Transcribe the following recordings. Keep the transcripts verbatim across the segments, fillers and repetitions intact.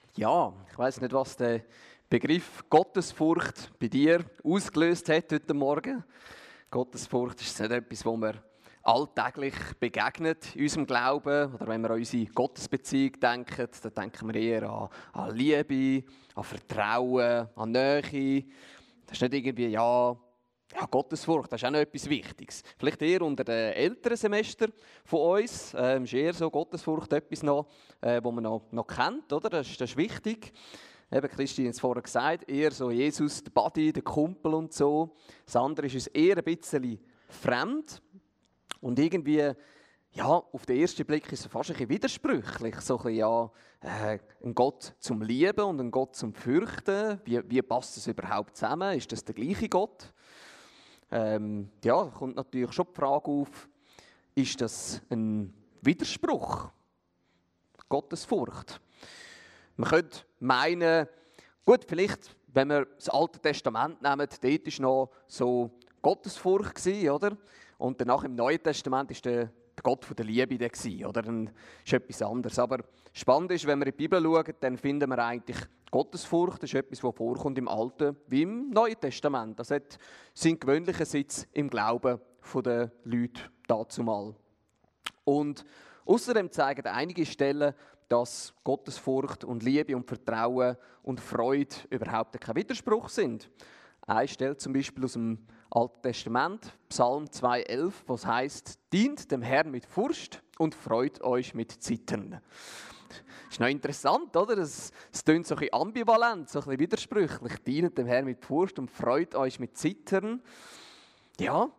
Ja, ich weiß nicht, was der Begriff Gottesfurcht bei dir ausgelöst hat heute Morgen. Gottesfurcht ist nicht etwas, wo wir alltäglich begegnet in unserem Glauben. Oder wenn wir an unsere Gottesbeziehung denken, dann denken wir eher an, an Liebe, an Vertrauen, an Nähe. Das ist nicht irgendwie, ja, ja, Gottesfurcht, das ist auch noch etwas Wichtiges. Vielleicht eher unter den älteren Semester von uns ähm, ist eher so Gottesfurcht etwas noch, äh, wo man noch, noch kennt, oder? Das ist, das ist wichtig. Eben, Christine hat es vorher gesagt, eher so Jesus, der Buddy, der Kumpel und so. Das andere ist uns eher ein bisschen fremd und irgendwie, ja, auf den ersten Blick ist es fast ein bisschen widersprüchlich. So ein bisschen, ja, äh, ein Gott zum Lieben und ein Gott zum Fürchten. Wie, wie passt das überhaupt zusammen? Ist das der gleiche Gott? Ähm, ja, da kommt natürlich schon die Frage auf, ist das ein Widerspruch? Gottesfurcht. Man könnte meinen, gut, vielleicht, wenn wir das Alte Testament nehmen, dort war noch so Gottesfurcht gewesen, oder? Und danach im Neuen Testament ist der, der Gott von der Liebe der gewesen, oder? Dann ist etwas anderes. Aber spannend ist, wenn wir in die Bibel schauen, dann finden wir eigentlich Gottesfurcht, das ist etwas, das vorkommt im Alten wie im Neuen Testament. Das hat seinen gewöhnlichen Sitz im Glauben der Leute dazumal. Und außerdem zeigen einige Stellen, dass Gottesfurcht und Liebe und Vertrauen und Freude überhaupt kein Widerspruch sind. Eine Stelle zum Beispiel aus dem Alten Testament, Psalm zwei elf, was heißt: Dient dem Herrn mit Furcht und freut euch mit Zittern. Das ist noch interessant, oder? Das, das klingt so ein bisschen ambivalent, so ein bisschen widersprüchlich. Dient dem Herrn mit Furcht und freut euch mit Zittern. Ja,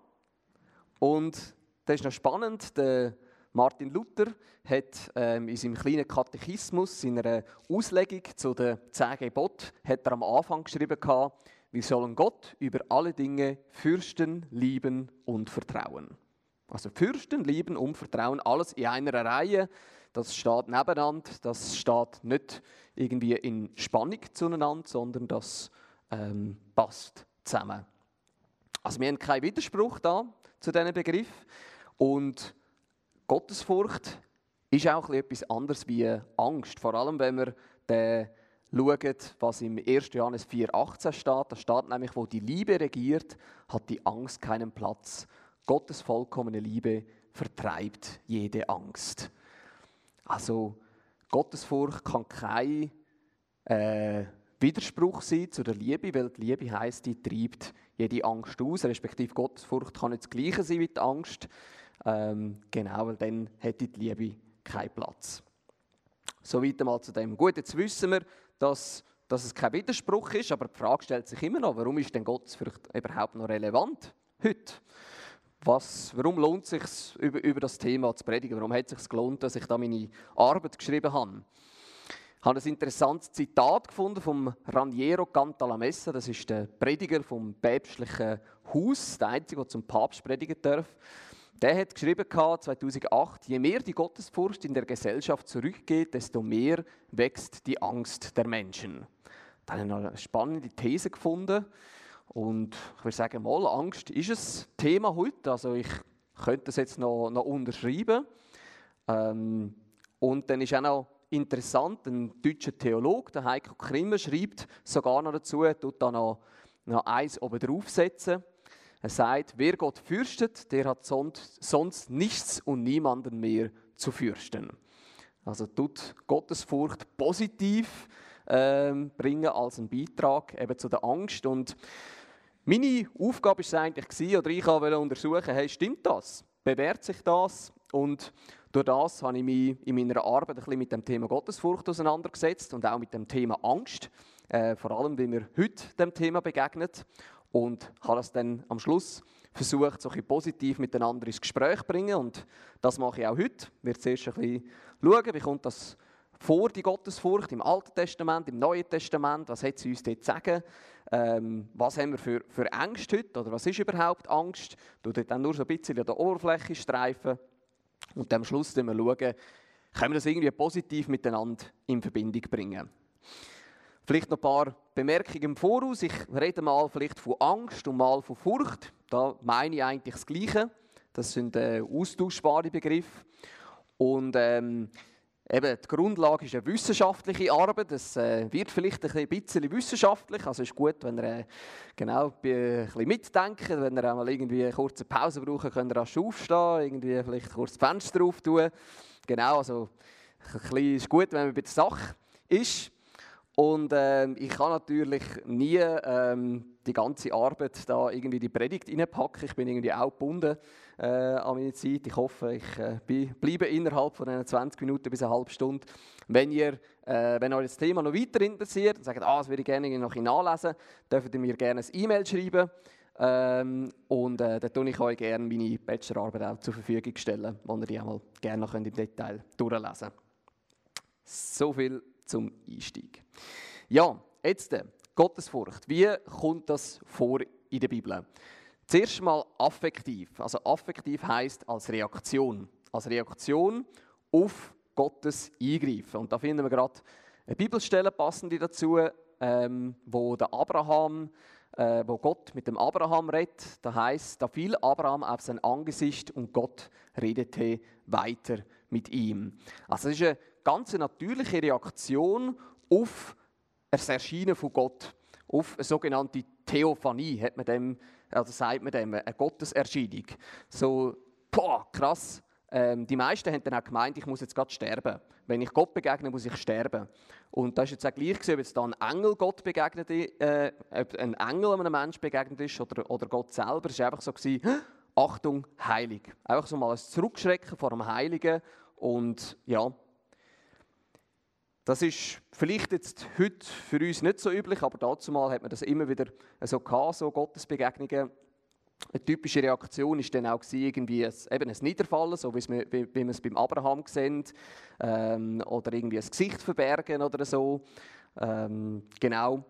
und das ist noch spannend. Der Martin Luther hat ähm, in seinem kleinen Katechismus, seiner Auslegung zu den zehn Geboten, hat er am Anfang geschrieben, wir sollen Gott über alle Dinge fürchten, lieben und vertrauen. Also fürchten, lieben und vertrauen, alles in einer Reihe. Das steht nebeneinander, das steht nicht irgendwie in Spannung zueinander, sondern das ähm, passt zusammen. Also wir haben keinen Widerspruch da zu diesem Begriff. Und Gottesfurcht ist auch etwas anderes wie Angst. Vor allem, wenn wir den schauen, was im ersten Johannes vier achtzehn steht. Da steht nämlich, wo die Liebe regiert, hat die Angst keinen Platz. Gottes vollkommene Liebe vertreibt jede Angst. Also Gottesfurcht kann kein äh, Widerspruch sein zu der Liebe, weil die Liebe heisst, die treibt jede Angst aus. Respektive Gottesfurcht kann nicht das Gleiche sein wie die Angst. Ähm, genau, weil dann hätte die Liebe keinen Platz. Soweit einmal zu dem. Gut, jetzt wissen wir, dass, dass es kein Widerspruch ist, aber die Frage stellt sich immer noch, warum ist denn Gottesfurcht überhaupt noch relevant heute? Was, warum lohnt es sich, über, über das Thema zu predigen? Warum hat es sich gelohnt, dass ich da meine Arbeit geschrieben habe? Ich habe ein interessantes Zitat gefunden vom Raniero Cantalamessa. Das ist der Prediger vom päpstlichen Haus, der Einzige, der zum Papst predigen darf. Der hat geschrieben zweitausendacht, je mehr die Gottesfurcht in der Gesellschaft zurückgeht, desto mehr wächst die Angst der Menschen. Da habe ich noch eine spannende These gefunden. Und ich würde sagen, mal, Angst ist ein Thema heute. Also ich könnte das jetzt noch, noch unterschreiben. Ähm, und dann ist auch noch interessant, ein deutscher Theologe, der Heiko Krimmer, schreibt sogar noch dazu, er tut da noch, noch eins oben draufsetzen. Er sagt, wer Gott fürchtet, der hat sonst nichts und niemanden mehr zu fürchten. Also tut Gottesfurcht positiv ähm, bringen als einen Beitrag eben zu der Angst. Und meine Aufgabe war es eigentlich, oder ich wollte untersuchen, hey, stimmt das? Bewährt sich das? Und durch das habe ich mich in meiner Arbeit ein bisschen mit dem Thema Gottesfurcht auseinandergesetzt und auch mit dem Thema Angst, äh, vor allem, wie wir heute dem Thema begegnet. Und habe das dann am Schluss versucht, so ein bisschen positiv miteinander ins Gespräch zu bringen. Und das mache ich auch heute. Ich werde zuerst ein bisschen schauen, wie kommt das vor, die Gottesfurcht, im Alten Testament, im Neuen Testament. Was hat sie uns dort zu sagen? Ähm, was haben wir für, für Ängste heute? Oder was ist überhaupt Angst? Ich werde dann nur so ein bisschen an der Oberfläche streifen. Und am Schluss schauen wir, können wir das irgendwie positiv miteinander in Verbindung bringen. Vielleicht noch ein paar Bemerkungen im Voraus. Ich rede mal vielleicht von Angst und mal von Furcht. Da meine ich eigentlich das Gleiche. Das sind äh, austauschbare Begriffe. Und ähm, Eben, die Grundlage ist eine wissenschaftliche Arbeit. Es äh, wird vielleicht ein bisschen wissenschaftlich. Also es ist gut, wenn ihr äh, genau, ein bisschen mitdenkt. Wenn ihr auch mal irgendwie eine kurze Pause braucht, könnt ihr rasch aufstehen, irgendwie vielleicht kurz das Fenster drauf tun. Genau, also ein bisschen ist gut, wenn man bei der Sache ist. Und ähm, ich kann natürlich nie ähm, die ganze Arbeit da irgendwie die Predigt reinpacken. Ich bin irgendwie auch gebunden äh, an meine Zeit. Ich hoffe, ich äh, bleibe innerhalb von diesen zwanzig Minuten bis eine halbe Stunde. Wenn ihr, äh, wenn euch das Thema noch weiter interessiert und sagt, ah, das würde ich gerne noch nachlesen, dürft ihr mir gerne ein E-Mail schreiben. Ähm, und äh, dann tue ich euch gerne meine Bachelorarbeit auch zur Verfügung stellen, wo ihr die einmal gerne noch im Detail durchlesen könnt. So viel zum Einstieg. Ja, jetzt äh, Gottesfurcht. Wie kommt das vor in der Bibel? Zuerst mal affektiv. Also affektiv heisst als Reaktion. Als Reaktion auf Gottes Eingreifen. Und da finden wir gerade eine Bibelstelle passende dazu, ähm, wo der Abraham, äh, wo Gott mit dem Abraham redet. Da heisst, da fiel Abraham auf sein Angesicht und Gott redete weiter mit ihm. Also es ist eine ganz natürliche Reaktion auf das Erscheinen von Gott, auf eine sogenannte Theophanie, hat man dem, also sagt man dem, eine Gotteserscheinung. So, boah, krass. Ähm, die meisten haben dann auch gemeint, ich muss jetzt gerade sterben. Wenn ich Gott begegne, muss ich sterben. Und das ist jetzt auch gleich gewesen, ob jetzt da ein Engel Gott begegnet, äh, ob ein Engel einem Menschen begegnet ist oder, oder Gott selber. Es war einfach so gewesen, Achtung, heilig. Einfach so mal ein Zurückschrecken vor dem Heiligen. Und ja, das ist vielleicht jetzt heute für uns nicht so üblich, aber dazumal hat man das immer wieder so gehabt, so Gottesbegegnungen. Eine typische Reaktion war dann auch irgendwie ein, eben ein Niederfallen, so wie wir, wie, wie wir es beim Abraham sehen, ähm, oder irgendwie ein Gesicht verbergen oder so. Ähm, genau.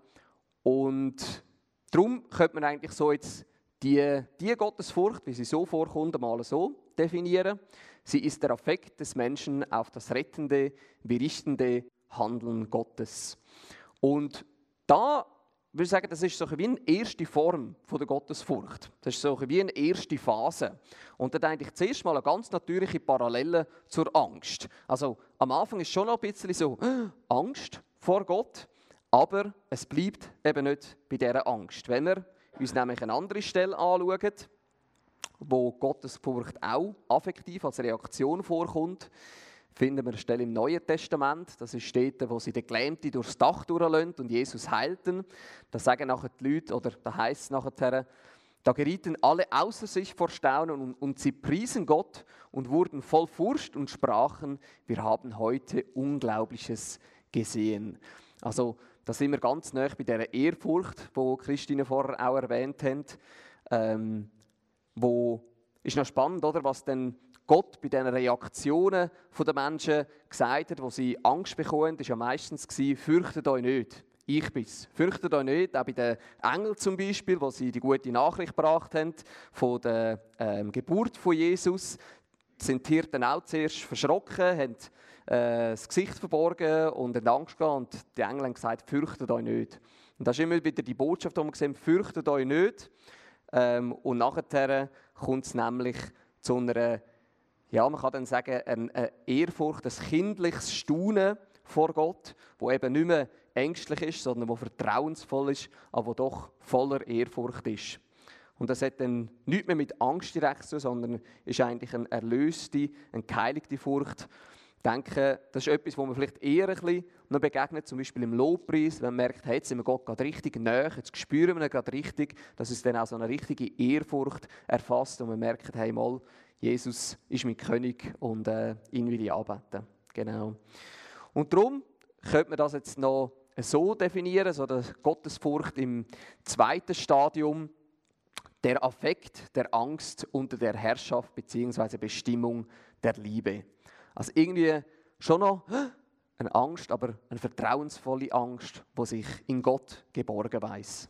Und darum könnte man eigentlich so jetzt die, die Gottesfurcht, wie sie so vorkommt, mal so definieren. Sie ist der Affekt des Menschen auf das rettende, berichtende Handeln Gottes. Und da würde ich sagen, das ist so wie eine erste Form von der Gottesfurcht. Das ist so wie eine erste Phase. Und das eigentlich zuerst mal eine ganz natürliche Parallele zur Angst. Also am Anfang ist schon noch ein bisschen so Angst vor Gott, aber es bleibt eben nicht bei dieser Angst. Wenn wir uns nämlich eine andere Stelle anschauen, wo Gottesfurcht auch affektiv als Reaktion vorkommt, finden wir eine Stelle im Neuen Testament. Das ist dort, wo sie den Gelähmten durchs Dach durchlösen und Jesus heilten. Da sagen nachher die Leute, oder da heisst es nachher, da gerieten alle außer sich vor Staunen und, und sie priesen Gott und wurden voll Furcht und sprachen, wir haben heute Unglaubliches gesehen. Also da sind wir ganz nahe bei dieser Ehrfurcht, die Christine vorher auch erwähnt hat. Ähm, wo ist noch spannend, oder, was denn Gott bei diesen Reaktionen der Menschen gesagt hat, wo sie Angst bekommen, war ja meistens, fürchtet euch nicht, ich bin's. Fürchtet euch nicht, auch bei den Engeln zum Beispiel, wo sie die gute Nachricht gebracht haben von der ähm, Geburt von Jesus, sind die Hirten auch zuerst verschrocken, haben äh, das Gesicht verborgen und haben Angst gehabt und die Engel haben gesagt, fürchtet euch nicht. Und das ist immer wieder die Botschaft, die wir sehen, fürchtet euch nicht. Ähm, und nachher kommt es nämlich zu einer, ja, man kann dann sagen, eine, eine Ehrfurcht, ein kindliches Staunen vor Gott, wo eben nicht mehr ängstlich ist, sondern wo vertrauensvoll ist, aber wo doch voller Ehrfurcht ist. Und das hat dann nichts mehr mit Angst direkt zu tun, sondern ist eigentlich eine erlöste, eine geheiligte Furcht. Ich denke, das ist etwas, wo man vielleicht eher ein bisschen noch begegnet, zum Beispiel im Lobpreis, wenn man merkt, hey, jetzt sind wir Gott gerade richtig nahe, jetzt spüren wir ihn gerade richtig, dass es dann auch so eine richtige Ehrfurcht erfasst und man merkt, hey, mal, Jesus ist mein König und äh, ihn will ich anbeten. Genau. Und darum könnte man das jetzt noch so definieren, so die Gottesfurcht im zweiten Stadium, der Affekt der Angst unter der Herrschaft bzw. Bestimmung der Liebe. Also irgendwie schon noch eine Angst, aber eine vertrauensvolle Angst, die sich in Gott geborgen weiss.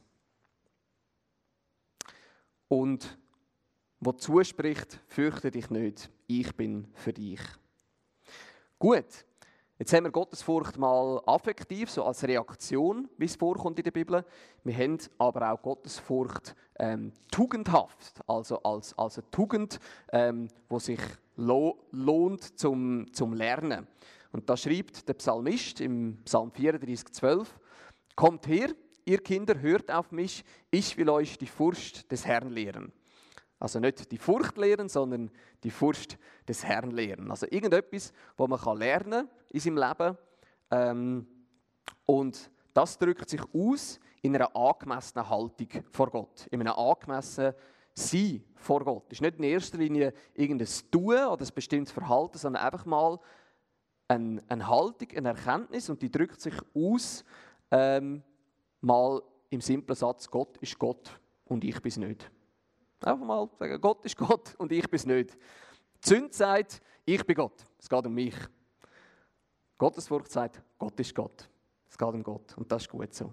Und wo zuspricht, fürchte dich nicht, ich bin für dich. Gut, jetzt haben wir Gottesfurcht mal affektiv, so als Reaktion, wie es vorkommt in der Bibel. Wir haben aber auch Gottesfurcht ähm, tugendhaft, also als, als eine Tugend, ähm, die sich lo- lohnt zum, zum Lernen. Und da schreibt der Psalmist im Psalm vierunddreißig, zwölf, kommt her, ihr Kinder, hört auf mich, ich will euch die Furcht des Herrn lehren. Also nicht die Furcht lehren, sondern die Furcht des Herrn lehren. Also irgendetwas, was man lernen kann in seinem Leben. Ähm, und das drückt sich aus in einer angemessenen Haltung vor Gott, in einem angemessenen Sein vor Gott. Es ist nicht in erster Linie irgendein Tun oder ein bestimmtes Verhalten, sondern einfach mal eine, eine Haltung, eine Erkenntnis, und die drückt sich aus, ähm, mal im simplen Satz, Gott ist Gott und ich bin es nicht. Einfach mal sagen, Gott ist Gott und ich bin es nicht. Die Sünde sagt, ich bin Gott, es geht um mich. Gottesfurcht sagt, Gott ist Gott, es geht um Gott, und das ist gut so.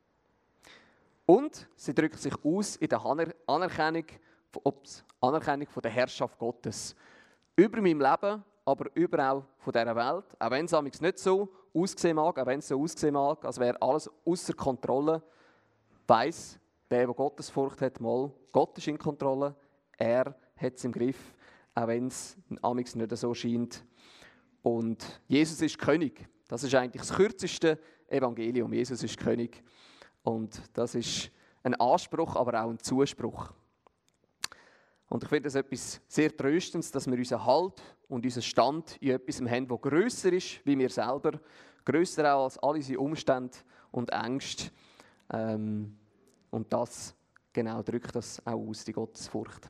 Und sie drückt sich aus in der Anerkennung, ups, Anerkennung von der Herrschaft Gottes. Über meinem Leben, aber überall von dieser Welt. Auch wenn es manchmal nicht so aussehen mag, auch wenn es so aussehen mag, als wäre alles außer Kontrolle, weiss der, der Gottesfurcht hat, mal, Gott ist in Kontrolle, er hat es im Griff, auch wenn es manchmal nicht so scheint. Und Jesus ist König. Das ist eigentlich das kürzeste Evangelium. Jesus ist König. Und das ist ein Anspruch, aber auch ein Zuspruch. Und ich finde es etwas sehr Tröstendes, dass wir unseren Halt und unseren Stand in etwas haben, das grösser ist wie wir selber, grösser auch als all unsere Umstände und Ängste. Ähm, und das genau drückt das auch aus, die Gottesfurcht.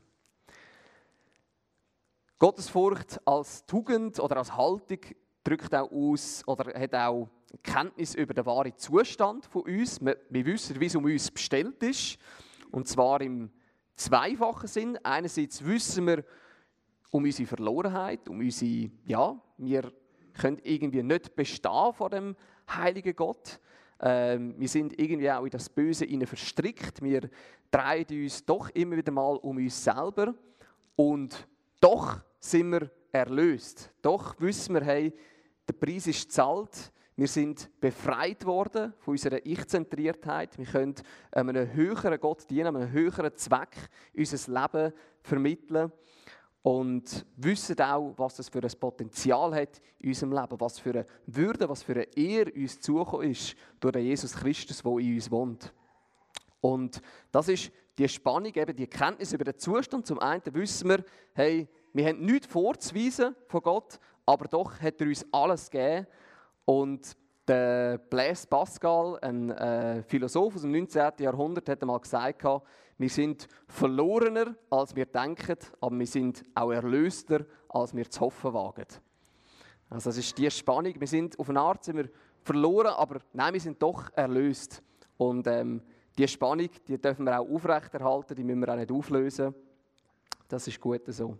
Gottesfurcht als Tugend oder als Haltung drückt auch aus oder hat auch Kenntnis über den wahren Zustand von uns. Wir, wir wissen, wie es um uns bestellt ist, und zwar im zweifachen Sinn. Einerseits wissen wir um unsere Verlorenheit, um unsere, ja, wir können irgendwie nicht bestehen vor dem heiligen Gott. Ähm, wir sind irgendwie auch in das Böse hinein verstrickt. Wir drehen uns doch immer wieder mal um uns selber, und doch sind wir erlöst. Doch wissen wir, hey, der Preis ist gezahlt. Wir sind befreit worden von unserer Ich-Zentriertheit. Wir können einem höheren Gott dienen, einem höheren Zweck unser Leben vermitteln und wissen auch, was das für ein Potenzial hat in unserem Leben, was für eine Würde, was für eine Ehre uns zugekommen ist durch den Jesus Christus, der in uns wohnt. Und das ist die Spannung, eben die Kenntnis über den Zustand. Zum einen wissen wir, hey, wir haben nichts vorzuweisen von Gott, aber doch hat er uns alles gegeben. Und der Blaise Pascal, ein äh, Philosoph aus dem neunzehnten Jahrhundert, hat einmal gesagt, wir sind verlorener, als wir denken, aber wir sind auch erlöster, als wir zu hoffen wagen. Also das ist die Spannung. Wir sind auf eine Art sind wir verloren, aber nein, wir sind doch erlöst. Und ähm, diese Spannung, die dürfen wir auch aufrechterhalten, die müssen wir auch nicht auflösen. Das ist gut so.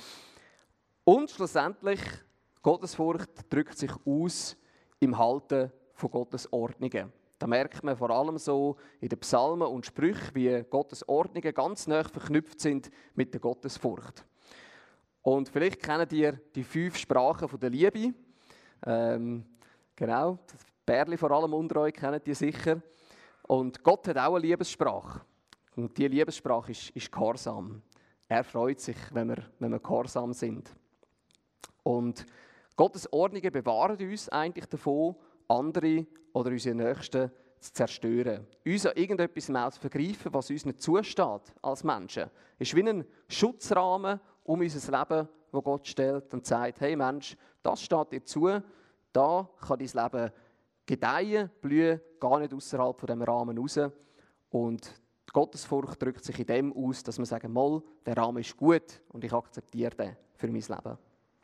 Und schlussendlich, Gottesfurcht drückt sich aus im Halten von Gottes Ordnungen. Da merkt man vor allem so in den Psalmen und Sprüchen, wie Gottes Ordnungen ganz nah verknüpft sind mit der Gottesfurcht. Und vielleicht kennt ihr die fünf Sprachen von der Liebe. Ähm, genau, das Bärli vor allem unter euch kennen die sicher. Und Gott hat auch eine Liebessprache. Und diese Liebessprache ist, ist Gehorsam. Er freut sich, wenn wir, wenn wir gehorsam sind. Und Gottes Ordnungen bewahren uns eigentlich davon, andere oder unsere Nächsten zu zerstören. Uns an irgendetwas mehr zu vergreifen, was uns nicht zusteht als Menschen. Es ist wie ein Schutzrahmen um unser Leben, wo Gott stellt und sagt, hey Mensch, das steht dir zu, da kann dein Leben gedeihen, blühen, gar nicht außerhalb von diesem Rahmen raus. Und die Gottesfurcht drückt sich in dem aus, dass wir sagen, mal, der Rahmen ist gut und ich akzeptiere den für mein Leben.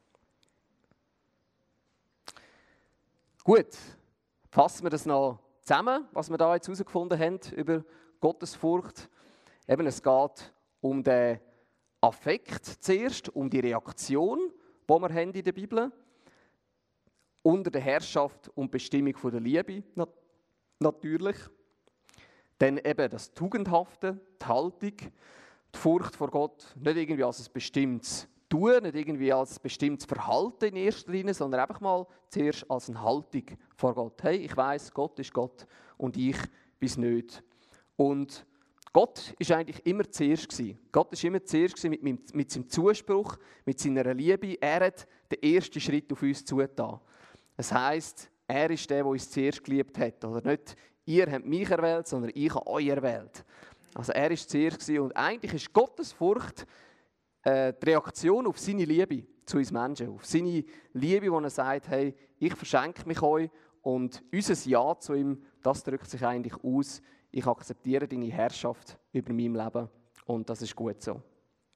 Gut, fassen wir das noch zusammen, was wir da jetzt herausgefunden haben über Gottesfurcht. Eben, es geht um den Affekt zuerst, um die Reaktion, die wir haben in der Bibel, unter der Herrschaft und Bestimmung von der Liebe natürlich. Dann eben das Tugendhafte, die Haltung, die Furcht vor Gott, nicht irgendwie als ein bestimmtes Tun, nicht irgendwie als ein bestimmtes Verhalten in erster Linie, sondern einfach mal zuerst als eine Haltung vor Gott. Hey, ich weiss, Gott ist Gott und ich bin es nicht. Und Gott war eigentlich immer zuerst gewesen. Gott war immer zuerst mit, mit seinem Zuspruch, mit seiner Liebe. Er hat den ersten Schritt auf uns zugetan. Es heisst, er ist der, der uns zuerst geliebt hat. Oder nicht, ihr habt mich erwählt, sondern ich habe euch erwählt. Also er war zuerst gewesen. Und eigentlich ist Gottesfurcht äh, die Reaktion auf seine Liebe zu uns Menschen. Auf seine Liebe, wo er sagt, hey, ich verschenke mich euch. Und unser Ja zu ihm, das drückt sich eigentlich aus, ich akzeptiere deine Herrschaft über mein Leben. Und das ist gut so.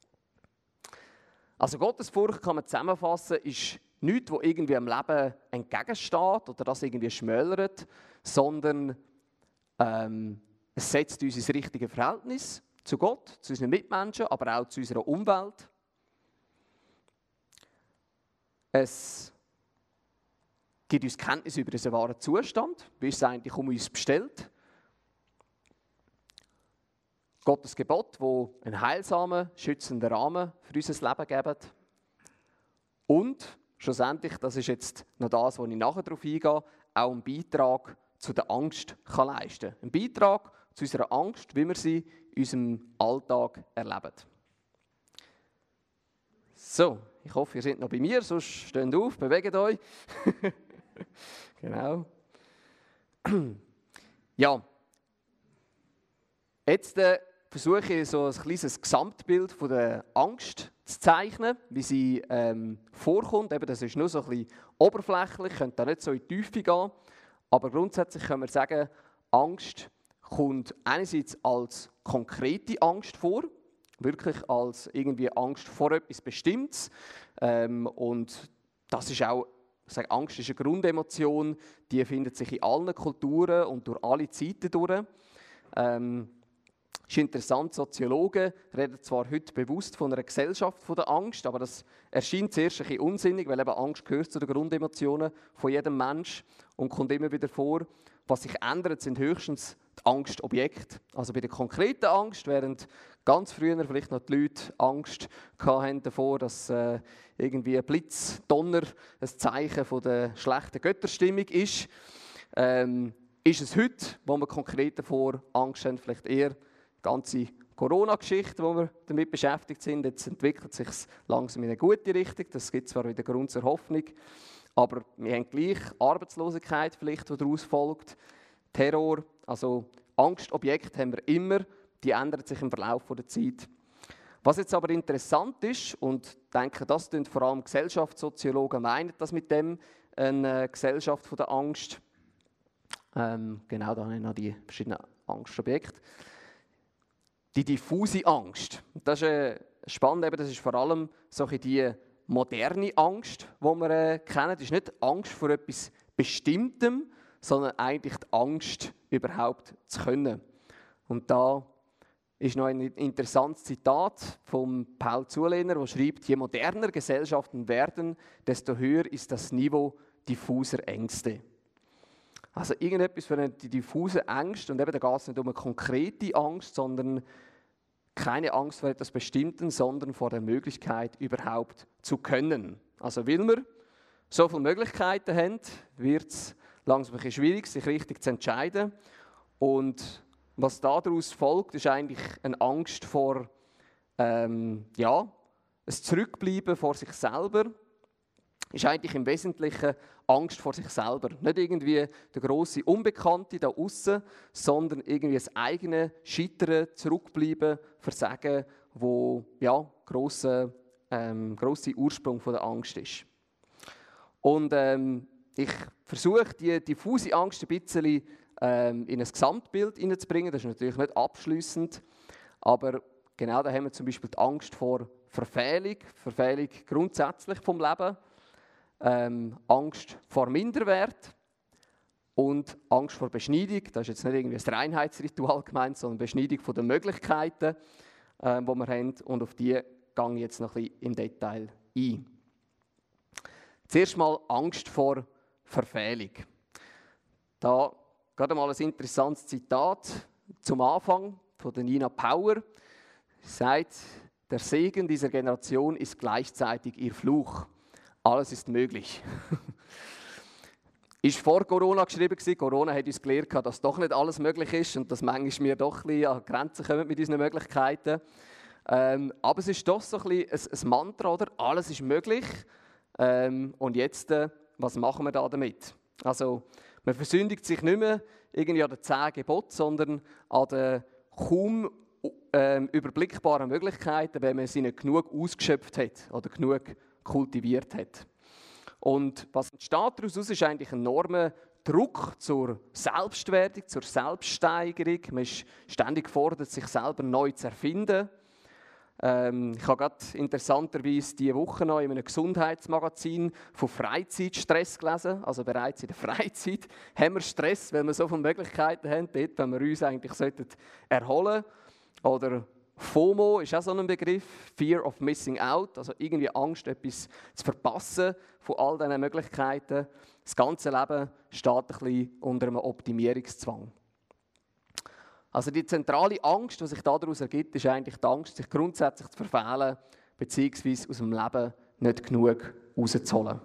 Also Gottesfurcht kann man zusammenfassen, ist nichts, was irgendwie am Leben entgegensteht oder das irgendwie schmälert, sondern ähm, es setzt uns ins richtige Verhältnis zu Gott, zu unseren Mitmenschen, aber auch zu unserer Umwelt. Es gibt uns Kenntnis über unseren wahren Zustand, wie ist es eigentlich um uns bestellt. Gottes Gebot, wo einen heilsamen, schützenden Rahmen für unser Leben geben. Und schlussendlich, das ist jetzt noch das, wo ich nachher darauf eingehe, auch einen Beitrag zu der Angst kann leisten kann. Ein Beitrag zu unserer Angst, wie wir sie in unserem Alltag erleben. So, ich hoffe, ihr seid noch bei mir, sonst steht auf, bewegt euch. Genau. Ja, jetzt äh, versuche ich so ein kleines Gesamtbild von der Angst zu zeichnen, wie sie ähm, vorkommt. Eben, das ist nur so ein bisschen oberflächlich, könnte da nicht so in die Tiefe gehen. Aber grundsätzlich können wir sagen, Angst kommt einerseits als konkrete Angst vor, wirklich als irgendwie Angst vor etwas Bestimmtes. Ähm, und das ist auch, ich sage, Angst ist eine Grundemotion, die findet sich in allen Kulturen und durch alle Zeiten durch. Ähm, Es ist interessant, Soziologen reden zwar heute bewusst von einer Gesellschaft von der Angst, aber das erscheint zuerst ein bisschen unsinnig, weil eben Angst gehört zu den Grundemotionen von jedem Mensch und kommt immer wieder vor. Was sich ändert, sind höchstens die Angstobjekte. Also bei der konkreten Angst, während ganz früher vielleicht noch die Leute Angst hatten davor, dass äh, irgendwie ein Blitz, Donner ein Zeichen von der schlechten Götterstimmung ist, ähm, ist es heute, wo wir konkret davor Angst haben, vielleicht eher die ganze Corona-Geschichte, wo wir damit beschäftigt sind. Jetzt entwickelt es sich langsam in eine gute Richtung. Das gibt zwar wieder Grund zur Hoffnung, aber wir haben gleich Arbeitslosigkeit, vielleicht, die daraus folgt, Terror, also Angstobjekte haben wir immer, die ändern sich im Verlauf der Zeit. Was jetzt aber interessant ist, und ich denke, das tun vor allem Gesellschaftssoziologen meinen, das mit dem eine Gesellschaft von der Angst. Ähm, genau, da habe ich noch die verschiedenen Angstobjekte. Die diffuse Angst, das ist äh, spannend, eben, das ist vor allem so die moderne Angst, die wir äh, kennen. Das ist nicht Angst vor etwas Bestimmtem, sondern eigentlich die Angst, überhaupt zu können. Und da ist noch ein interessantes Zitat von Paul Zulehner, der schreibt, je moderner Gesellschaften werden, desto höher ist das Niveau diffuser Ängste. Also irgendetwas für eine diffuse Angst, und eben da geht es nicht um eine konkrete Angst, sondern keine Angst vor etwas Bestimmten, sondern vor der Möglichkeit, überhaupt zu können. Also weil wir so viele Möglichkeiten haben, wird es langsam ein bisschen schwierig, sich richtig zu entscheiden. Und was daraus folgt, ist eigentlich eine Angst vor, ähm, ja, ein Zurückbleiben vor sich selber. Ist eigentlich im Wesentlichen Angst vor sich selber. Nicht irgendwie der grosse Unbekannte da außen, sondern irgendwie das eigene Scheitern, Zurückbleiben, Versagen, wo ja grosser ähm, grosser Ursprung von der Angst ist. Und ähm, ich versuche, die diffuse Angst ein bisschen ähm, in ein Gesamtbild hineinzubringen. Das ist natürlich nicht abschliessend, aber genau da haben wir zum Beispiel die Angst vor Verfehlung, Verfehlung grundsätzlich vom Leben. Ähm, Angst vor Minderwert und Angst vor Beschneidung. Das ist jetzt nicht irgendwie ein Reinheitsritual gemeint, sondern Beschneidung von den Möglichkeiten, äh, die wir haben. Und auf die gehe ich jetzt noch ein bisschen im Detail ein. Zuerst mal Angst vor Verfehlung. Da gerade mal ein interessantes Zitat zum Anfang von der Nina Power. Sie sagt, der Segen dieser Generation ist gleichzeitig ihr Fluch. Alles ist möglich. Ist vor Corona geschrieben gewesen. Corona hat uns gelehrt, dass doch nicht alles möglich ist und dass manchmal wir doch ein bisschen an Grenzen kommen mit unseren Möglichkeiten. Ähm, aber es ist doch so ein bisschen ein, ein Mantra, oder? Alles ist möglich. Ähm, und jetzt äh, was machen wir da damit? Also, man versündigt sich nicht mehr irgendwie an den zehn Geboten, sondern an den kaum äh, überblickbaren Möglichkeiten, wenn man sie nicht genug ausgeschöpft hat oder genug kultiviert hat. Und was entsteht daraus, ist eigentlich ein enormer Druck zur Selbstwerdung, zur Selbststeigerung. Man ist ständig gefordert, sich selber neu zu erfinden. Ähm, ich habe gerade interessanterweise diese Woche noch in einem Gesundheitsmagazin von Freizeitstress gelesen. Also bereits in der Freizeit haben wir Stress, weil wir so viele Möglichkeiten haben, dort, wenn wir uns eigentlich erholen sollten. Oder FOMO ist auch so ein Begriff, Fear of Missing Out, also irgendwie Angst, etwas zu verpassen von all diesen Möglichkeiten. Das ganze Leben steht ein bisschen unter einem Optimierungszwang. Also die zentrale Angst, die sich daraus ergibt, ist eigentlich die Angst, sich grundsätzlich zu verfehlen, beziehungsweise aus dem Leben nicht genug rauszuholen.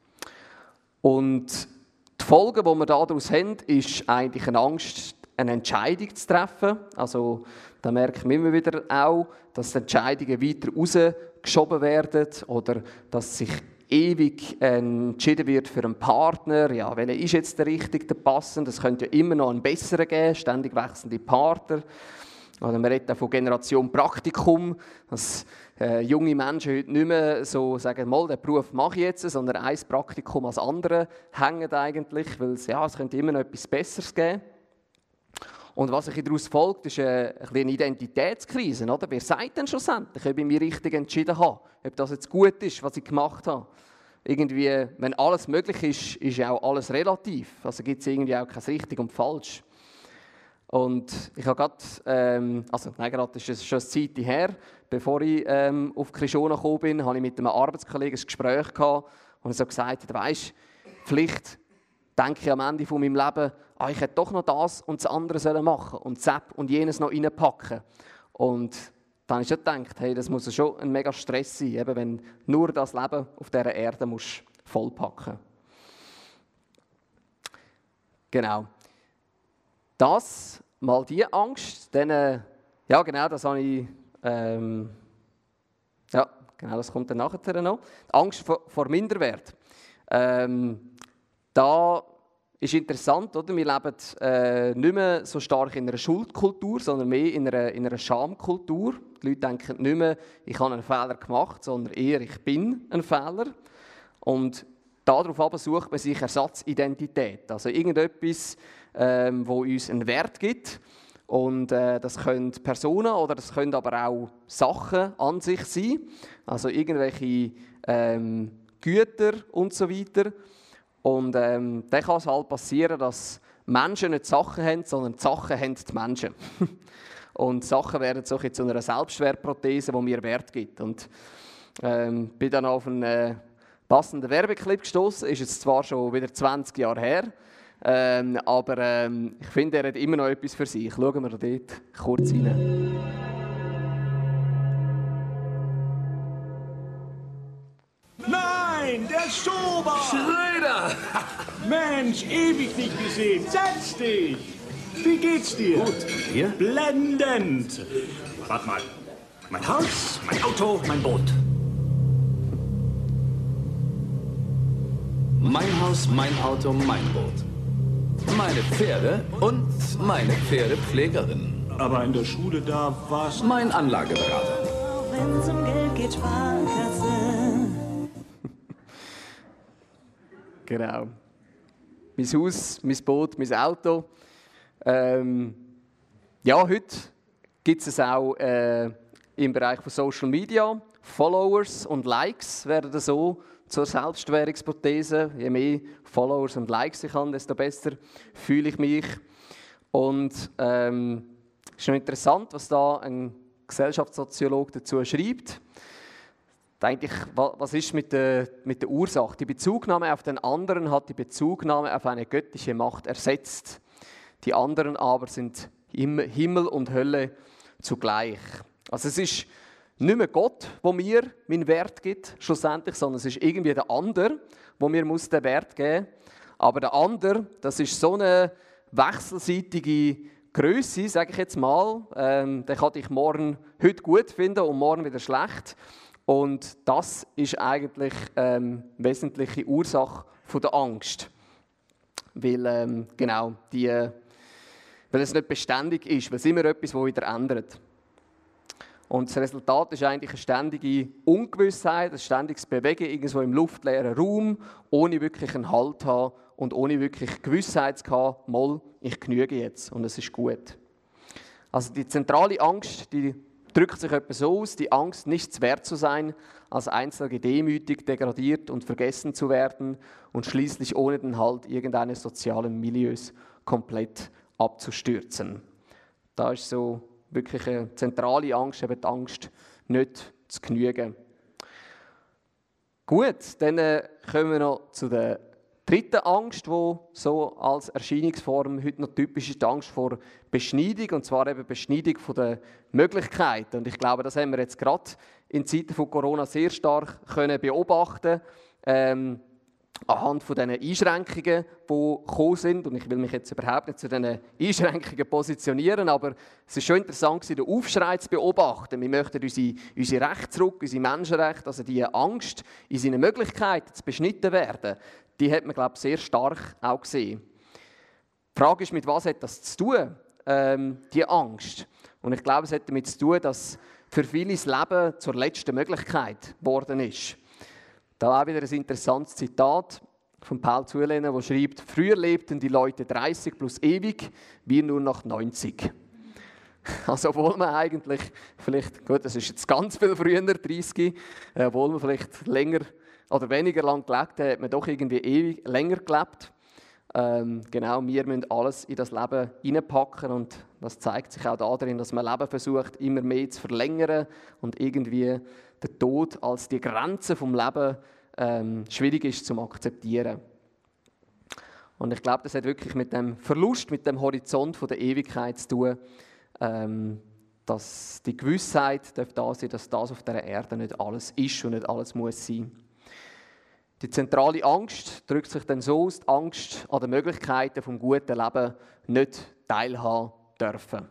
Und die Folge, die wir daraus haben, ist eigentlich eine Angst, eine Entscheidung zu treffen. Also da merken wir immer wieder auch, dass Entscheidungen weiter rausgeschoben werden oder dass sich ewig entschieden wird für einen Partner. Ja, welcher ist jetzt der richtige, der passende? Es könnte ja immer noch einen besseren geben, ständig wechselnde Partner. Oder man redet auch von Generation Praktikum, dass äh, junge Menschen heute nicht mehr so sagen, mal, den Beruf mache ich jetzt, sondern ein Praktikum als andere hängen eigentlich, weil es, ja, es könnte immer noch etwas Besseres geben. Und was daraus folgt, ist eine, eine Identitätskrise. Oder? Wer sagt denn schlussendlich, ob ich mich richtig entschieden habe? Ob das jetzt gut ist, was ich gemacht habe? Irgendwie, wenn alles möglich ist, ist ja auch alles relativ. Also gibt es irgendwie auch kein richtig und falsch. Und ich habe gerade, ähm, also nein, gerade ist es schon eine Zeit her, bevor ich ähm, auf Krishona gekommen bin, habe ich mit einem Arbeitskollegen ein Gespräch gehabt und er so gesagt, weisst, vielleicht denke ich am Ende von meinem Leben, ah, ich hätte doch noch das und das andere machen und das und jenes noch reinpacken. Und dann habe ich schon gedacht, hey, das muss schon ein mega Stress sein, eben wenn nur das Leben auf dieser Erde musst vollpacken. Genau. Das, mal die Angst, dann, äh, ja genau, das habe ich, ähm, ja, genau, das kommt dann nachher noch. Die Angst vor, vor Minderwert. Ähm, da ist interessant, oder? Wir leben äh, nicht mehr so stark in einer Schuldkultur, sondern mehr in einer, in einer Schamkultur. Die Leute denken nicht mehr, ich habe einen Fehler gemacht, sondern eher, ich bin ein Fehler. Und darauf aber sucht man sich Ersatzidentität, also irgendetwas, ähm, wo uns einen Wert gibt. Und äh, das können Personen oder das können aber auch Sachen an sich sein, also irgendwelche ähm, Güter und so weiter. Und ähm, dann kann es halt passieren, dass Menschen nicht Sachen haben, sondern die Sachen haben die Menschen. Und Sachen werden so zu einer Selbstwertprothese, die mir Wert gibt. Und ähm, bin dann auf einen äh, passenden Werbeclip gestoßen. Ist jetzt zwar schon wieder zwanzig Jahre her, ähm, aber ähm, ich finde, er hat immer noch etwas für sich. Schauen wir dort kurz rein. Nein, der Schober! Schröder! Mensch, ewig nicht gesehen. Setz dich! Wie geht's dir? Gut, dir? Blendend! Warte mal. Mein Haus, mein Auto, mein Boot. Mein Haus, mein Auto, mein Boot. Meine Pferde und meine Pferdepflegerin. Aber in der Schule, da war's... Mein Anlageberater. Wenn's um Geld geht, Sparkasse. Genau. Mein Haus, mein Boot, mein Auto. Ähm, ja, heute gibt es auch äh, im Bereich von Social Media. Followers und Likes werden so zur Selbstwährungsprothese. Je mehr Followers und Likes ich habe, desto besser fühle ich mich. Und ähm, es ist noch interessant, was da ein Gesellschaftssoziologe dazu schreibt. Eigentlich, was ist mit der, mit der Ursache? Die Bezugnahme auf den anderen hat die Bezugnahme auf eine göttliche Macht ersetzt. Die anderen aber sind Himmel und Hölle zugleich. Also es ist nicht mehr Gott, der mir meinen Wert gibt, schlussendlich, sondern es ist irgendwie der andere, der mir muss den Wert geben muss. Aber der andere, das ist so eine wechselseitige Grösse, sage ich jetzt mal. Ähm, den kann ich morgen heute gut finden und morgen wieder schlecht. Und das ist eigentlich ähm, wesentliche Ursache von der Angst. Weil, ähm, genau, die, weil es nicht beständig ist, weil es immer etwas, das wieder ändert. Und das Resultat ist eigentlich eine ständige Ungewissheit, ein ständiges Bewegen irgendwo im luftleeren Raum, ohne wirklich einen Halt zu haben und ohne wirklich Gewissheit zu haben, mal, ich genüge jetzt und es ist gut. Also die zentrale Angst, die drückt sich etwa so aus, die Angst, nichts wert zu sein, als Einzelner gedemütigt, degradiert und vergessen zu werden und schließlich ohne den Halt irgendeines sozialen Milieus komplett abzustürzen. Da ist so wirklich eine zentrale Angst, eben die Angst, nicht zu genügen. Gut, dann äh, kommen wir noch zu der dritten Angst, die so als Erscheinungsform heute noch typisch ist, die Angst vor Beschneidung, und zwar eben Beschneidung von der Möglichkeiten. Und ich glaube, das haben wir jetzt gerade in Zeiten von Corona sehr stark können beobachten ähm, anhand von diesen Einschränkungen, die gekommen sind. Und ich will mich jetzt überhaupt nicht zu diesen Einschränkungen positionieren, aber es ist schon interessant, den Aufschrei zu beobachten. Wir möchten unsere, unsere Rechte zurück, unsere Menschenrechte, also die Angst, in seinen Möglichkeiten zu beschnitten werden, die hat man, glaube ich, sehr stark auch gesehen. Die Frage ist, mit was hat das zu tun, ähm, die Angst? Und ich glaube, es hat damit zu tun, dass für viele das Leben zur letzten Möglichkeit geworden ist. Da auch wieder ein interessantes Zitat von Paul Zulehner, der schreibt: Früher lebten die Leute dreißig plus ewig, wir nur noch neunzig. Also obwohl man eigentlich vielleicht, gut, das ist jetzt ganz viel früher, dreißig, äh, obwohl man vielleicht länger oder weniger lang gelebt hat, hat man doch irgendwie ewig länger gelebt. Ähm, genau, wir müssen alles in das Leben hineinpacken und das zeigt sich auch darin, dass man Leben versucht, immer mehr zu verlängern und irgendwie der Tod als die Grenze vom Leben ähm, schwierig ist zu akzeptieren. Und ich glaube, das hat wirklich mit dem Verlust, mit dem Horizont von der Ewigkeit zu tun, ähm, dass die Gewissheit darf da sein, dass das auf dieser Erde nicht alles ist und nicht alles muss sein. Die zentrale Angst drückt sich dann so aus, die Angst an den Möglichkeiten vom guten Leben nicht teilhaben dürfen.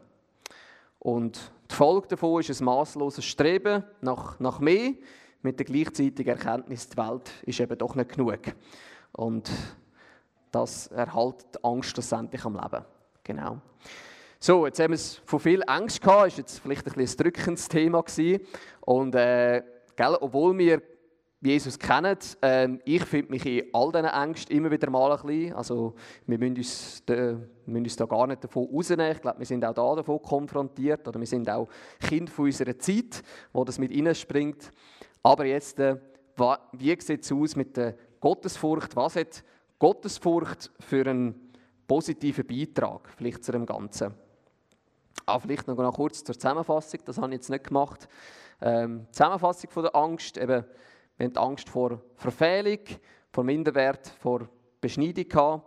Und die Folge davon ist ein massloses Streben nach, nach mehr, mit der gleichzeitigen Erkenntnis, die Welt ist eben doch nicht genug. Und das erhält die Angst schlussendlich am Leben. Genau. So, jetzt haben wir es von viel Angst gehabt, ist jetzt vielleicht ein bisschen ein drückendes Thema gewesen. Und äh, gell, obwohl wir Jesus kennen, ähm, ich finde mich in all diesen Ängsten immer wieder mal ein bisschen, also wir müssen uns, da, wir müssen uns da gar nicht davon rausnehmen, ich glaube, wir sind auch da davon konfrontiert, oder wir sind auch Kinder von unserer Zeit, wo das mit reinspringt. Aber jetzt, äh, wie sieht es aus mit der Gottesfurcht? Was hat Gottesfurcht für einen positiven Beitrag vielleicht zu dem Ganzen? Ah, vielleicht noch kurz zur Zusammenfassung, das habe ich jetzt nicht gemacht. Ähm, Zusammenfassung von der Angst, eben, wir haben Angst vor Verfehlung, vor Minderwert, vor Beschneidung gehabt.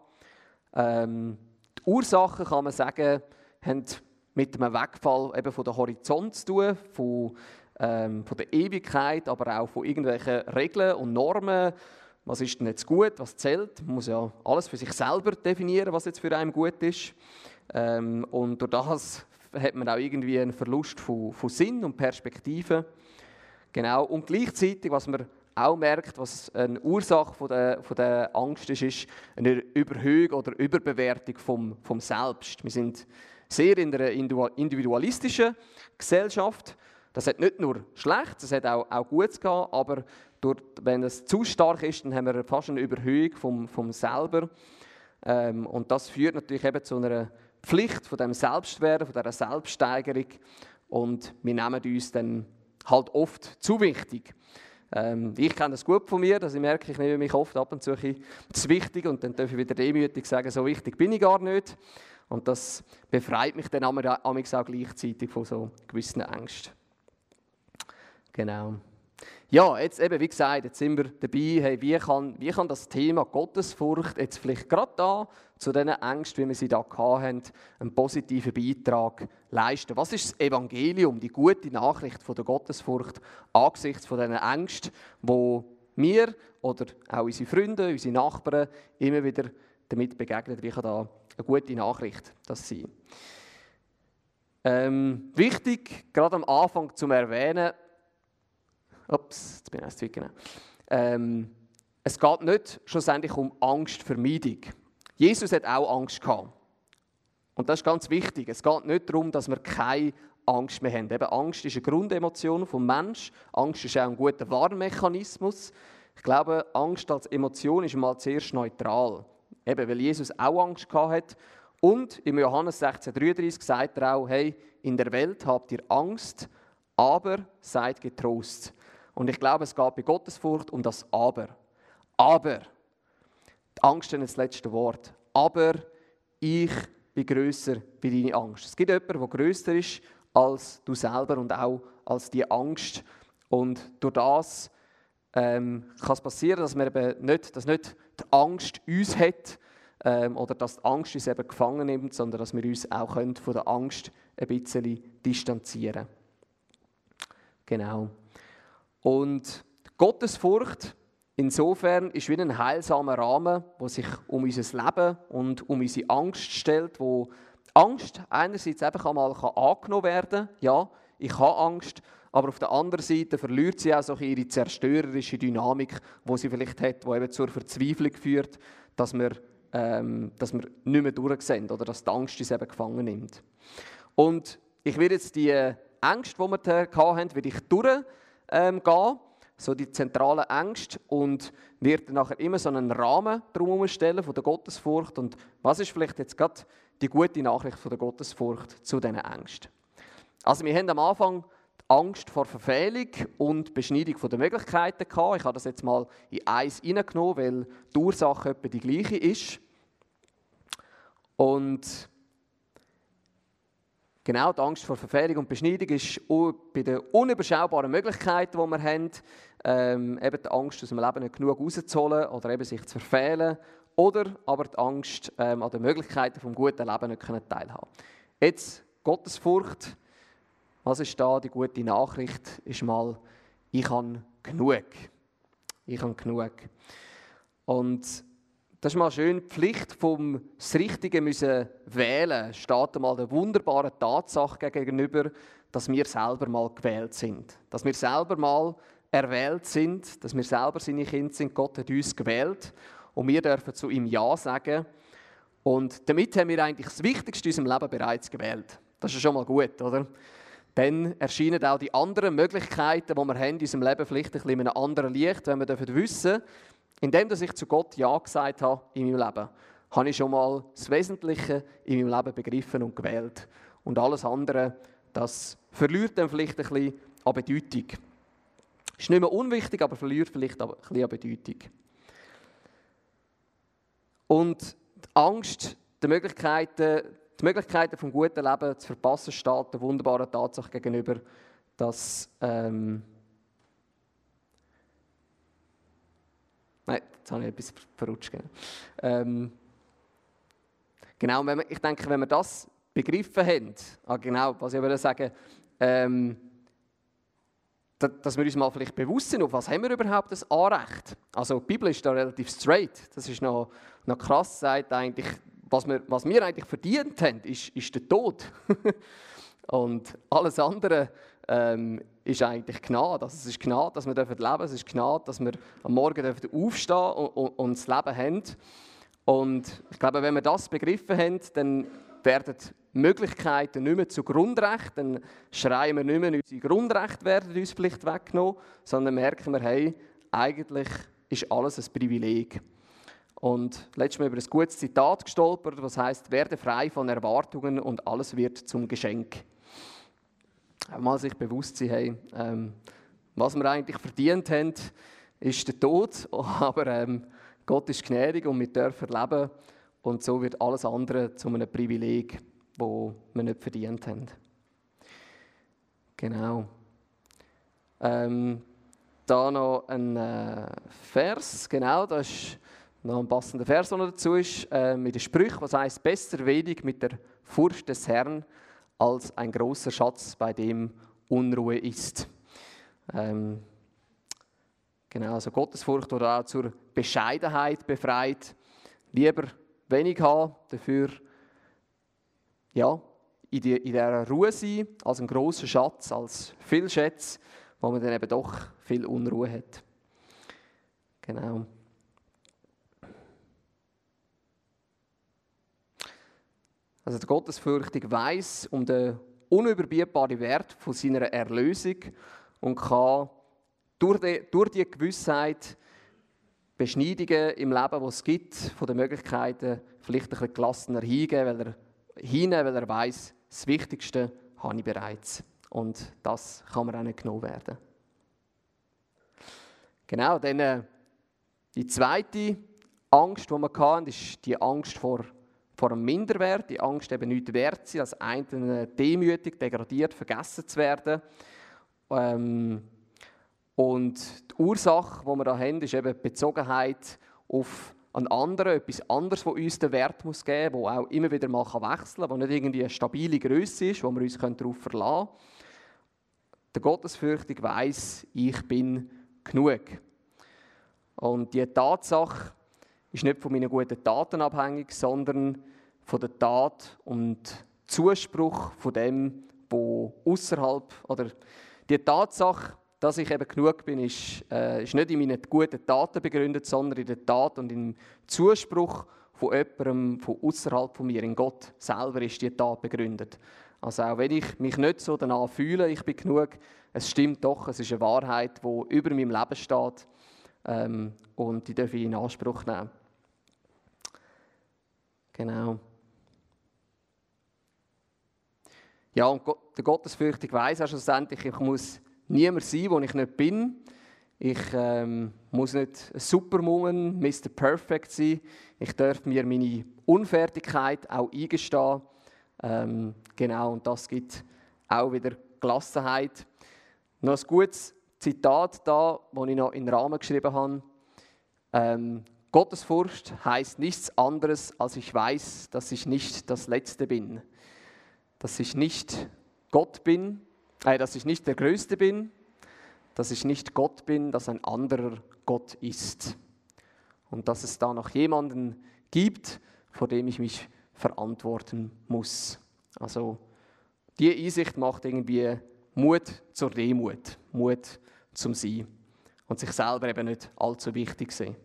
Ähm, die Ursachen, kann man sagen, haben mit dem Wegfall eben von der Horizont zu tun, von, ähm, von der Ewigkeit, aber auch von irgendwelchen Regeln und Normen. Was ist denn jetzt gut, was zählt? Man muss ja alles für sich selber definieren, was jetzt für einen gut ist. Ähm, und durch das hat man auch irgendwie einen Verlust von, von Sinn und Perspektive. Genau. Und gleichzeitig, was man auch merkt, was eine Ursache von der, von der Angst ist, ist eine Überhöhung oder Überbewertung vom, vom Selbst. Wir sind sehr in einer individualistischen Gesellschaft. Das hat nicht nur schlecht, es hat auch, auch Gutes gehabt, aber durch, wenn es zu stark ist, dann haben wir fast eine Überhöhung vom, vom Selber. Ähm, und das führt natürlich eben zu einer Pflicht von dem Selbstwerden, von dieser Selbststeigerung. Und wir nehmen uns dann halt oft zu wichtig. Ähm, ich kenne das gut von mir, dass ich merke, ich nehme mich oft ab und zu zu wichtig und dann darf ich wieder demütig sagen, so wichtig bin ich gar nicht. Und das befreit mich dann auch gleichzeitig von so gewissen Ängsten. Genau. Ja, jetzt eben, wie gesagt, jetzt sind wir dabei, hey, wie, kann, wie kann das Thema Gottesfurcht jetzt vielleicht gerade da zu diesen Ängsten, wie wir sie da hatten, einen positiven Beitrag leisten? Was ist das Evangelium, die gute Nachricht von der Gottesfurcht angesichts von diesen Ängsten, wo wir oder auch unsere Freunde, unsere Nachbarn immer wieder damit begegnen? Wie kann da eine gute Nachricht das sein? Ähm, wichtig, gerade am Anfang zu erwähnen, Ups, jetzt bin ich erst weggegangen. Ähm, es geht nicht schlussendlich um Angstvermeidung. Jesus hat auch Angst gehabt. Und das ist ganz wichtig. Es geht nicht darum, dass wir keine Angst mehr haben. Eben, Angst ist eine Grundemotion des Menschen. Angst ist auch ein guter Warnmechanismus. Ich glaube, Angst als Emotion ist mal zuerst neutral. Eben, weil Jesus auch Angst gehabt hat. Und im Johannes sechzehn dreiunddreißig sagt er auch, hey, in der Welt habt ihr Angst, aber seid getrost. Und ich glaube, es geht bei Gottesfurcht um das Aber. Aber, die Angst ist das letzte Wort. Aber ich bin grösser wie deine Angst. Es gibt jemanden, der grösser ist als du selber und auch als die Angst. Und durch das ähm, kann es passieren, dass, wir eben nicht, dass nicht die Angst uns hat ähm, oder dass die Angst uns eben gefangen nimmt, sondern dass wir uns auch können von der Angst ein bisschen distanzieren. Genau. Und Gottesfurcht insofern ist wie ein heilsamer Rahmen, der sich um unser Leben und um unsere Angst stellt, wo Angst einerseits einfach einmal angenommen werden kann. Ja, ich habe Angst, aber auf der anderen Seite verliert sie auch so ihre zerstörerische Dynamik, die sie vielleicht hat, die eben zur Verzweiflung führt, dass wir, ähm, dass wir nicht mehr durchsehen oder dass die Angst uns eben gefangen nimmt. Und ich werde jetzt die Ängste, die wir hatten, will ich durchgehen, ähm, so die zentralen Ängste, und werde nachher immer so einen Rahmen drumherum stellen von der Gottesfurcht. Und was ist vielleicht jetzt gerade die gute Nachricht von der Gottesfurcht zu diesen Ängsten? Also wir haben am Anfang die Angst vor Verfehlung und Beschneidung der Möglichkeiten gehabt. Ich habe das jetzt mal in eins hineingenommen, weil die Ursache etwa die gleiche ist. Und genau, die Angst vor Verfehlung und Beschneidung ist bei den unüberschaubaren Möglichkeiten, die wir haben, ähm, eben die Angst, aus dem Leben nicht genug rauszuholen oder eben sich zu verfehlen, oder aber die Angst, ähm, an den Möglichkeiten vom guten Leben nicht teilhaben können. Jetzt Gottesfurcht. Was ist da die gute Nachricht? Ist mal, ich habe genug. Ich habe genug. Und das ist mal schön, die Pflicht vom das Richtige müssen wählen, steht einmal der wunderbaren Tatsache gegenüber, dass wir selber mal gewählt sind. Dass wir selber mal erwählt sind, dass wir selber seine Kinder sind. Gott hat uns gewählt und wir dürfen zu ihm Ja sagen. Und damit haben wir eigentlich das Wichtigste in unserem Leben bereits gewählt. Das ist schon mal gut, oder? Dann erscheinen auch die anderen Möglichkeiten, die wir haben in unserem Leben, vielleicht ein bisschen in einem anderen Licht, wenn wir wissen dürfen, indem ich zu Gott Ja gesagt habe in meinem Leben, habe ich schon mal das Wesentliche in meinem Leben begriffen und gewählt. Und alles andere, das verliert dann vielleicht ein bisschen an Bedeutung. Ist nicht mehr unwichtig, aber verliert vielleicht ein bisschen an Bedeutung. Und die Angst, die Möglichkeiten, die Möglichkeiten vom guten Leben zu verpassen, steht der wunderbaren Tatsache gegenüber, dass ähm, Nein, jetzt habe ich etwas verrutscht. Ähm, genau, wenn wir, ich denke, wenn wir das begriffen haben, ah, genau, was ich würde sagen, ähm, da, dass wir uns mal vielleicht bewusst sind, auf was haben wir überhaupt das Anrecht. Also die Bibel ist da relativ straight. Das ist noch, noch krass, sagt eigentlich, was wir, was wir eigentlich verdient haben, ist, ist der Tod. Und alles andere ähm, ist eigentlich Gnade. Also es ist Gnade, dass wir leben dürfen. Es ist Gnade, dass wir am Morgen dürfen aufstehen und, und, und das Leben haben. Und ich glaube, wenn wir das begriffen haben, dann werden Möglichkeiten nicht mehr zu Grundrecht. Dann schreien wir nicht mehr, unsere Grundrechte werden uns vielleicht weggenommen, sondern merken wir, hey, eigentlich ist alles ein Privileg. Und letztes Mal über ein gutes Zitat gestolpert, was heisst, werde frei von Erwartungen und alles wird zum Geschenk. Mal sich bewusst sein, hey, ähm, was wir eigentlich verdient haben, ist der Tod, aber ähm, Gott ist gnädig und wir dürfen leben und so wird alles andere zu einem Privileg, das wir nicht verdient haben. Genau. Ähm, da noch ein äh, Vers, genau, das ist noch ein passender Vers, der noch dazu ist, äh, mit den Sprüchen, was heisst, besser wenig mit der Furcht des Herrn, als ein großer Schatz, bei dem Unruhe ist. Ähm, genau, also Gottesfurcht oder auch zur Bescheidenheit befreit. Lieber wenig haben, dafür ja, in, die, in dieser Ruhe sein, als ein großer Schatz, als viel Schätze, wo man dann eben doch viel Unruhe hat. Genau. Also der Gottesfürchtige weiss um den unüberbietbaren Wert von seiner Erlösung und kann durch die, durch die Gewissheit Beschneidungen im Leben, die es gibt, von den Möglichkeiten vielleicht ein bisschen gelassener hingehen, weil er, hinein, weil er weiss, das Wichtigste habe ich bereits. Und das kann mir auch nicht genommen werden. Genau, dann äh, die zweite Angst, die wir hatten, ist die Angst vor, vor einem Minderwert, die Angst, eben nichts wert zu sein, als einzelne demütig, degradiert, vergessen zu werden. Ähm, und die Ursache, die wir da haben, ist eben die Bezogenheit auf einen anderen, etwas anderes, das uns den Wert muss geben muss, das auch immer wieder mal wechseln kann, das nicht irgendwie eine stabile Grösse ist, wo wir uns darauf verlassen können. Der Gottesfürchtige weiss, ich bin genug. Und diese Tatsache ist nicht von meinen guten Taten abhängig, sondern von der Tat und Zuspruch von dem, wo außerhalb oder die Tatsache, dass ich eben genug bin, ist, äh, ist nicht in meinen guten Taten begründet, sondern in der Tat und im Zuspruch von jemandem von außerhalb von mir. In Gott selber ist die Tat begründet. Also auch wenn ich mich nicht so danach fühle, ich bin genug, es stimmt doch, es ist eine Wahrheit, die über meinem Leben steht ähm, und die darf ich in Anspruch nehmen. Genau. Ja, und der Gottesfürchtige weiss auch schlussendlich, ich muss niemand sein, wo ich nicht bin. Ich ähm, muss nicht ein Superwoman, Mister Perfect sein. Ich darf mir meine Unfertigkeit auch eingestehen. Ähm, genau, und das gibt auch wieder Gelassenheit. Noch ein gutes Zitat da, das ich noch in den Rahmen geschrieben habe. Ähm, Gottesfurcht heisst nichts anderes, als ich weiß, dass ich nicht das Letzte bin. Dass ich nicht Gott bin, äh, dass ich nicht der Größte bin, dass ich nicht Gott bin, dass ein anderer Gott ist. Und dass es da noch jemanden gibt, vor dem ich mich verantworten muss. Also diese Einsicht macht irgendwie Mut zur Demut, Mut zum Sein und sich selber eben nicht allzu wichtig sehen.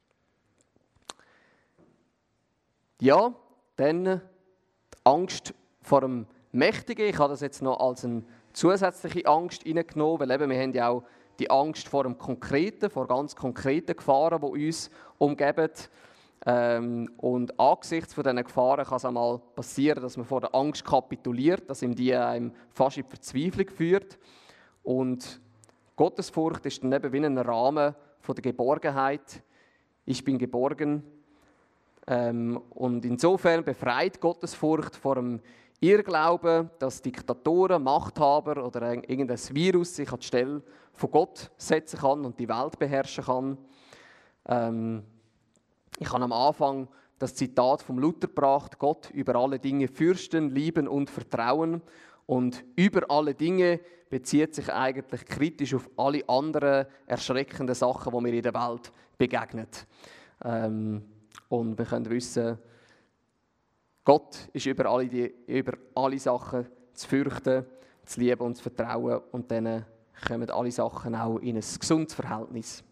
Ja, dann die Angst vor dem Mächtigen. Ich habe das jetzt noch als eine zusätzliche Angst hineingenommen, weil eben wir haben ja auch die Angst vor dem Konkreten, vor ganz konkreten Gefahren, die uns umgeben. Ähm, und angesichts von diesen Gefahren kann es einmal passieren, dass man vor der Angst kapituliert, dass ihm die einem fast in die Verzweiflung führt. Und Gottesfurcht ist dann eben wie ein Rahmen von der Geborgenheit. Ich bin geborgen. Ähm, und insofern befreit Gottesfurcht vor dem Irrglauben, dass Diktatoren, Machthaber oder irgendein Virus sich an die Stelle von Gott setzen kann und die Welt beherrschen kann. Ähm, ich habe am Anfang das Zitat vom Luther gebracht: Gott über alle Dinge fürchten, lieben und vertrauen. Und über alle Dinge bezieht sich eigentlich kritisch auf alle anderen erschreckenden Sachen, die mir in der Welt begegnen. Ähm, und wir können wissen, Gott ist über alle, die, über alle Sachen zu fürchten, zu lieben und zu vertrauen. Und dann kommen alle Sachen auch in ein gesundes Verhältnis.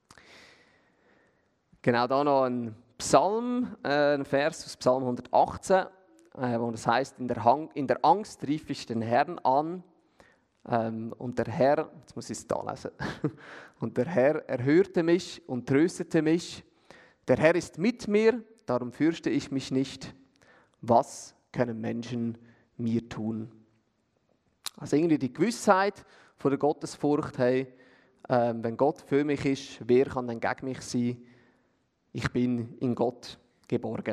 Genau da noch ein Psalm, äh, ein Vers aus Psalm hundertachtzehn, äh, wo das heißt: in der, Hang, in der Angst rief ich den Herrn an. Ähm, und der Herr, jetzt muss ich es da lesen, und der Herr erhörte mich und tröstete mich. Der Herr ist mit mir, darum fürchte ich mich nicht. Was können Menschen mir tun? Also irgendwie die Gewissheit von der Gottesfurcht, hey, äh, wenn Gott für mich ist, wer kann dann gegen mich sein? Ich bin in Gott geborgen.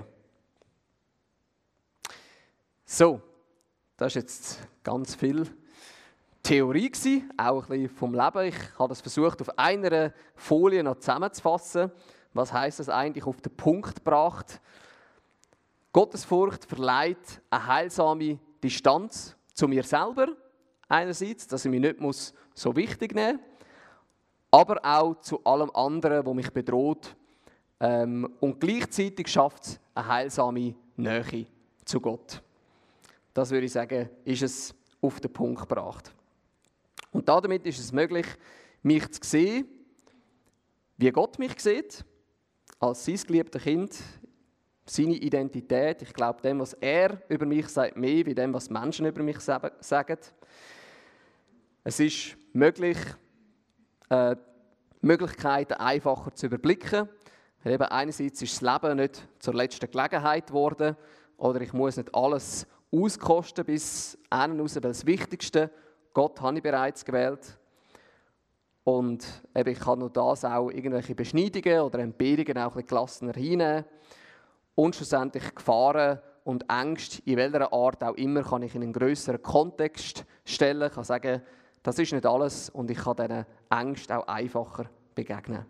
So, das war jetzt ganz viel Theorie gewesen, auch ein bisschen vom Leben. Ich habe das versucht, auf einer Folie noch zusammenzufassen. Was heisst das eigentlich auf den Punkt gebracht? Gottesfurcht verleiht eine heilsame Distanz zu mir selber, einerseits, dass ich mich nicht muss so wichtig nehmen muss, aber auch zu allem anderen, was mich bedroht. Ähm, und gleichzeitig schafft es eine heilsame Nähe zu Gott. Das würde ich sagen, ist es auf den Punkt gebracht. Und damit ist es möglich, mich zu sehen, wie Gott mich sieht, als sein geliebter Kind, seine Identität. Ich glaube dem, was er über mich sagt, mehr wie dem, was Menschen über mich sagen. Es ist möglich, äh, Möglichkeiten einfacher zu überblicken. Weil eben einerseits ist das Leben nicht zur letzten Gelegenheit geworden, oder ich muss nicht alles auskosten bis hinten raus, weil das Wichtigste, Gott habe ich bereits gewählt. Und eben, ich kann nur das auch irgendwelche Beschneidungen oder Entbehrungen auch ein bisschen gelassener hinnehmen. Und schlussendlich Gefahren und Ängste, in welcher Art auch immer, kann ich in einen grösseren Kontext stellen. Ich kann sagen, das ist nicht alles und ich kann diesen Ängsten auch einfacher begegnen.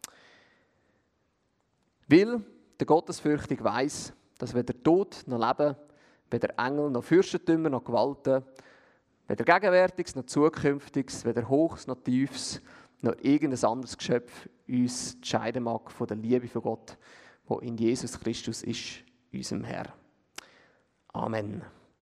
Weil der Gottesfürchtige weiss, dass weder Tod noch Leben, weder Engel noch Fürstentümer noch Gewalten, weder Gegenwärtiges noch Zukünftiges, weder Hochs noch Tiefs, noch irgendein anderes Geschöpf uns entscheiden mag von der Liebe von Gott, die in Jesus Christus ist, unserem Herr. Amen.